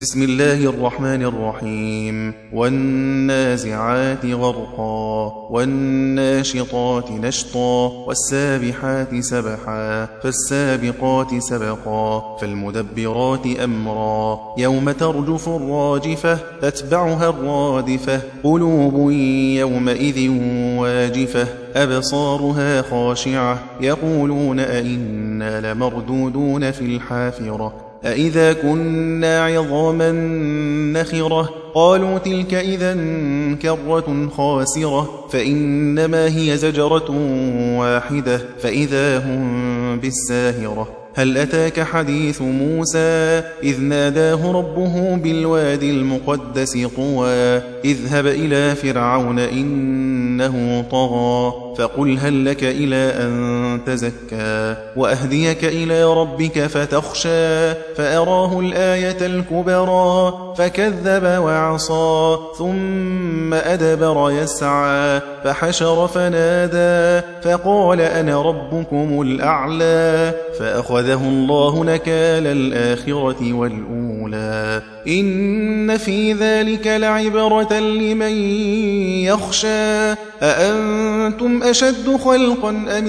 بسم الله الرحمن الرحيم والنازعات غرقا والناشطات نشطا والسابحات سبحا فالسابقات سبقا فالمدبرات أمرا يوم ترجف الراجفة تتبعها الرادفة قلوب يومئذ واجفة أبصارها خاشعة يقولون أئنا لمردودون في الحافرة أئذا كنا عظاما نخرة قالوا تلك إذا كرة خاسرة فإنما هي زجرة واحدة فإذا هم بالساهرة هل أتاك حديث موسى إذ ناداه ربه بالوادي المقدس طوى اذهب إلى فرعون إنه طغى فقل هل لك إلى أن تزكى وأهديك إلى ربك فتخشى فأراه الآية الكبرى فكذب وعصى ثم أدبر يسعى فحشر فنادى فقال أنا ربكم الأعلى فأخذه الله نكال الآخرة والأولى إن في ذلك لعبرة لمن يخشى أأنتم أشد خلقا أم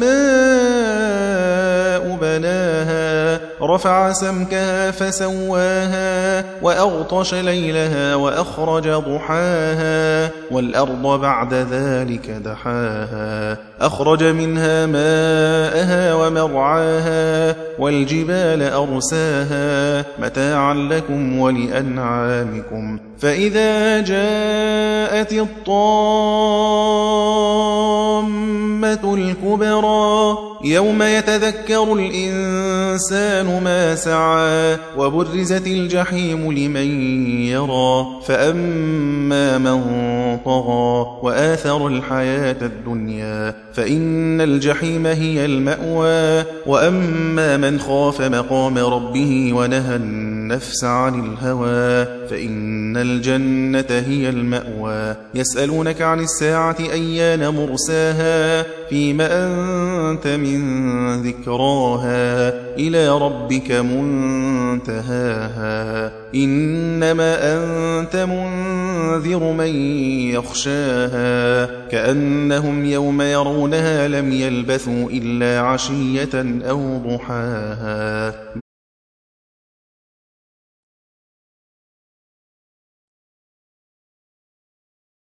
السماء بناها رفع سمكها فسواها وأغطش ليلها وأخرج ضحاها والأرض بعد ذلك دحاها أخرج منها ماءها ومرعاها والجبال أرساها متاعا لكم ولأنعامكم فإذا جاءت الطامة الكبرى يوم يتذكر الإنسان ما سعى وبرزت الجحيم لمن يرى فأما من طغى وآثر الحياة الدنيا فإن الجحيم هي المأوى وأما من خاف مقام ربه ونهى النفس عن الهوى فإن الجنة هي المأوى يسألونك عن الساعة أيان مرساها فيما أنت من ذكراها إلى ربك منتهاها إنما أنت منذر من يخشاها كأنهم يوم يرونها لم يلبثوا إلا عشية أو ضحاها